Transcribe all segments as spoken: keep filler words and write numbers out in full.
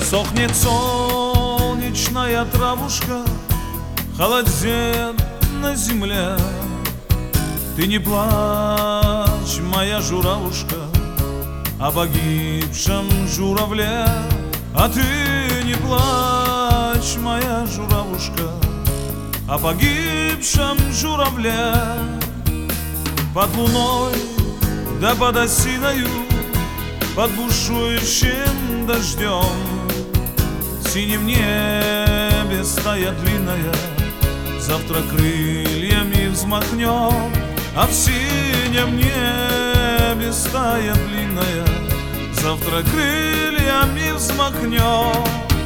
Сохнет солнечная травушка, холодеет на земле. Ты не плачь, моя журавушка, о погибшем журавле. А ты не плачь, моя журавушка, о погибшем журавле. Под луной да под осиною, под бушующим дождем, в синем небе стая длинная завтра крыльями взмахнем. А в синем небе стая длинная завтра крыльями взмахнем.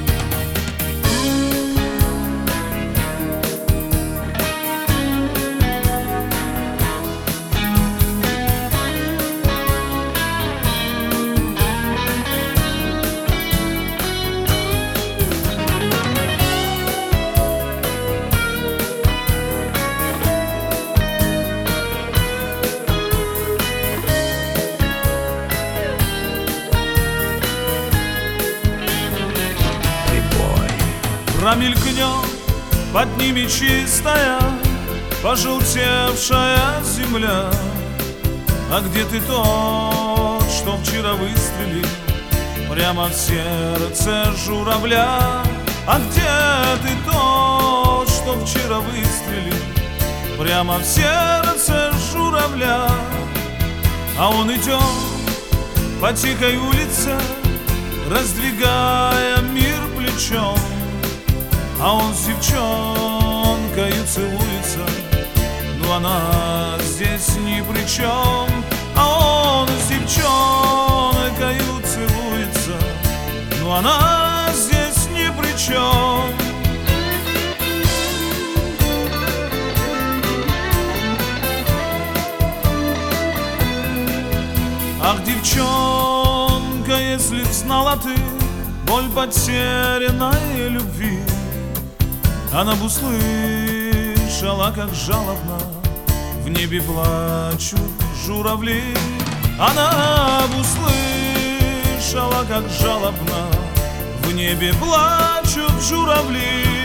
Промелькнет под ними чистая, пожелтевшая земля. А где ты тот, что вчера выстрелил прямо в сердце журавля? А где ты тот, что вчера выстрелил прямо в сердце журавля? А он идет по тихой улице, раздвигая мир плечом. А он с девчонкою целуется, но она здесь ни при чем. А он с девчонкою целуется, но она здесь ни при чем. Ах, девчонка, если б знала ты боль потерянной любви, она б услышала, как жалобно в небе плачут журавли. Она б услышала, как жалобно в небе плачут журавли.